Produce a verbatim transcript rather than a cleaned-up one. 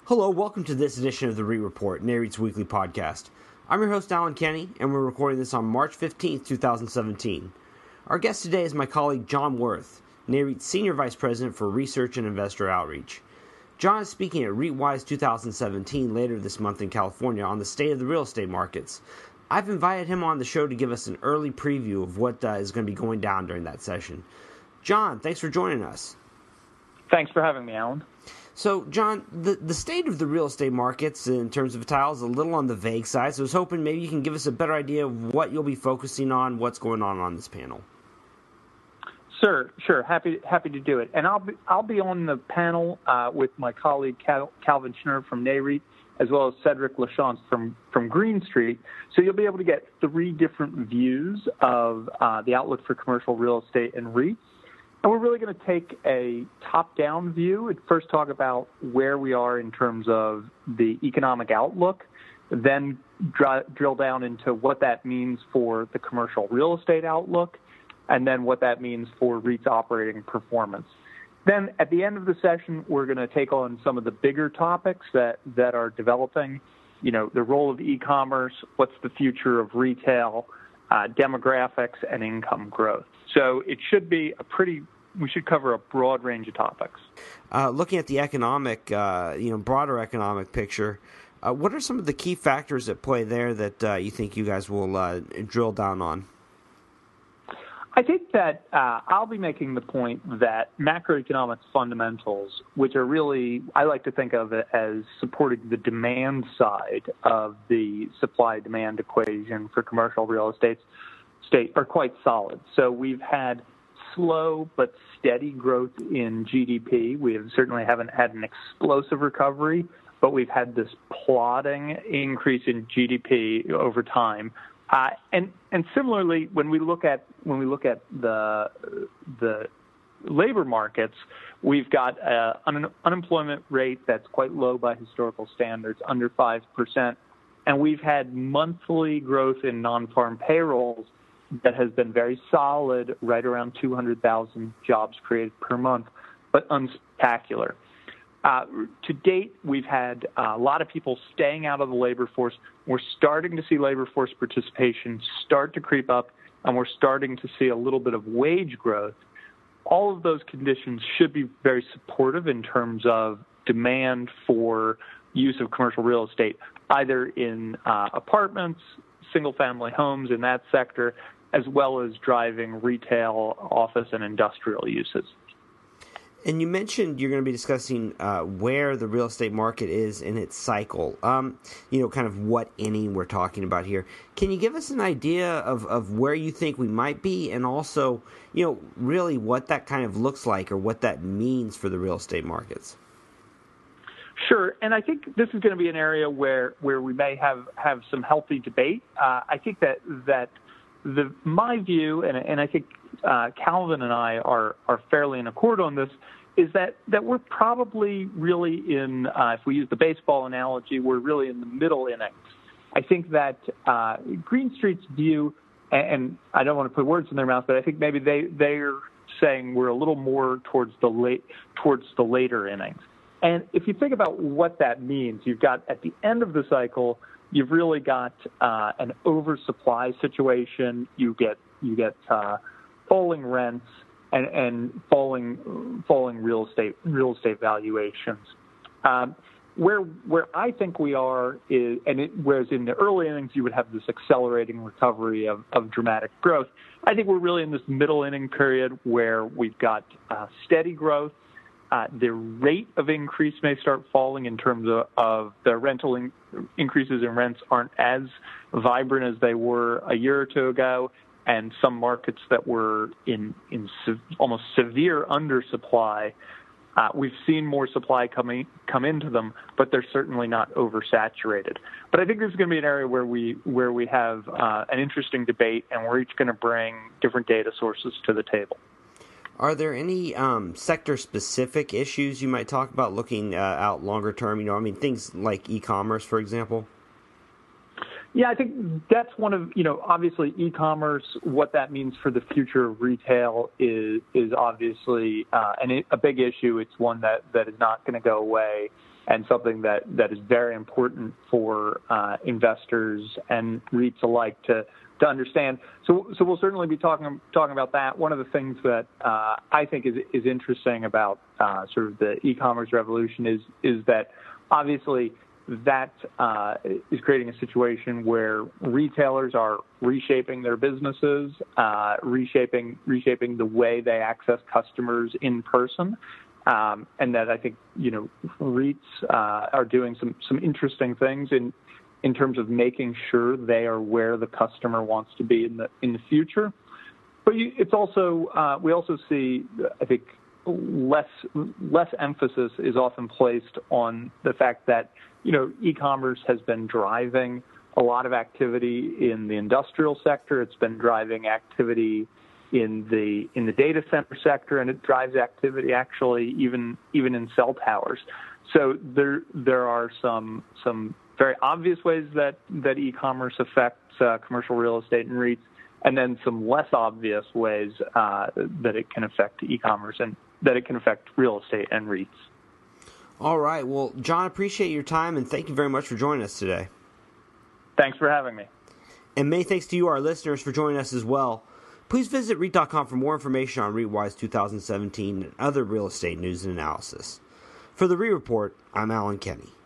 Hello, welcome to this edition of the REIT Report, Nareit's weekly podcast. I'm your host, Alan Kenny, and we're recording this on March fifteenth, twenty seventeen. Our guest today is my colleague John Worth, Nareit's Senior Vice President for Research and Investor Outreach. John is speaking at REITwise twenty seventeen later this month in California on the state of the real estate markets. I've invited him on the show to give us an early preview of what uh, is going to be going down during that session. John, thanks for joining us. Thanks for having me, Alan. So, John, the, the state of the real estate markets in terms of tiles is a little on the vague side, so I was hoping maybe you can give us a better idea of what you'll be focusing on, what's going on on this panel. Sure, sure. Happy happy to do it. And I'll be, I'll be on the panel uh, with my colleague Cal, Calvin Schnurr from Nareit, as well as Cedric Lachance from, from Green Street. So you'll be able to get three different views of uh, the outlook for commercial real estate and REITs. And we're really going to take a top-down view and first talk about where we are in terms of the economic outlook, then dr- drill down into what that means for the commercial real estate outlook, and then what that means for REITs operating performance. Then at the end of the session, we're going to take on some of the bigger topics that, that are developing, you know, the role of e-commerce, what's the future of retail, uh, demographics, and income growth. So it should be a pretty, we should cover a broad range of topics. Uh, looking at the economic, uh, you know, broader economic picture, uh, what are some of the key factors at play there that uh, you think you guys will uh, drill down on? I think that uh, I'll be making the point that macroeconomic fundamentals, which are really, I like to think of it as supporting the demand side of the supply-demand equation for commercial real estate, state are quite solid. So we've had slow but steady growth in G D P. We have certainly haven't had an explosive recovery, but we've had this plodding increase in G D P over time. Uh, and and similarly, when we look at when we look at the the labor markets, we've got an un- unemployment rate that's quite low by historical standards, under five percent, and we've had monthly growth in non-farm payrolls that has been very solid, right around two hundred thousand jobs created per month, but unspectacular. Uh, to date, we've had uh, a lot of people staying out of the labor force. We're starting to see labor force participation start to creep up, and we're starting to see a little bit of wage growth. All of those conditions should be very supportive in terms of demand for use of commercial real estate, either in uh, apartments, single-family homes in that sector, as well as driving retail, office, and industrial uses. And you mentioned you're going to be discussing uh, where the real estate market is in its cycle, um, you know, kind of what inning we're talking about here. Can you give us an idea of, of where you think we might be, and also, you know, really what that kind of looks like or what that means for the real estate markets? Sure, and I think this is going to be an area where, where we may have, have some healthy debate. Uh, I think that that the my view, and, and I think uh, Calvin and I are, are fairly in accord on this, is that, that we're probably really in, uh, if we use the baseball analogy, we're really in the middle innings. I think that uh, Green Street's view, and, and I don't want to put words in their mouth, but I think maybe they they're saying we're a little more towards the late towards the later innings. And if you think about what that means, you've got at the end of the cycle, you've really got uh, an oversupply situation. You get you get uh, falling rents and, and falling falling real estate real estate valuations. Um, where where I think we are is, and it, whereas in the early innings you would have this accelerating recovery of, of dramatic growth, I think we're really in this middle inning period where we've got uh, steady growth. Uh, the rate of increase may start falling in terms of, of the rental in, increases in rents aren't as vibrant as they were a year or two ago, and some markets that were in, in se- almost severe undersupply, uh, we've seen more supply coming come into them, but they're certainly not oversaturated. But I think this is going to be an area where we where we have uh, an interesting debate, and we're each going to bring different data sources to the table. Are there any um, sector-specific issues you might talk about looking uh, out longer term? You know, I mean, things like e-commerce, for example. Yeah, I think that's one of, you know, obviously e-commerce, what that means for the future of retail is is obviously uh, an, a big issue. It's one that, that is not going to go away. and something that, that is very important for uh, investors and REITs alike to to understand. So, so we'll certainly be talking talking about that. One of the things that uh, I think is is interesting about uh, sort of the e-commerce revolution is is that obviously that uh, is creating a situation where retailers are reshaping their businesses, uh, reshaping reshaping the way they access customers in person. Um, and that I think, you know, REITs uh, are doing some, some interesting things in in terms of making sure they are where the customer wants to be in the in the future. But you, it's also uh, we also see, I think, less less emphasis is often placed on the fact that, you know, e-commerce has been driving a lot of activity in the industrial sector. It's been driving activity in the in the data center sector, and it drives activity actually even even in cell towers. So there there are some some very obvious ways that that e-commerce affects uh, commercial real estate and REITs, and then some less obvious ways uh, that it can affect e-commerce and that it can affect real estate and REITs. All right. Well, John, appreciate your time, and thank you very much for joining us today. Thanks for having me. And many thanks to you, our listeners, for joining us as well. Please visit REIT dot com for more information on REITwise twenty seventeen and other real estate news and analysis. For the REIT Report, I'm Alan Kenny.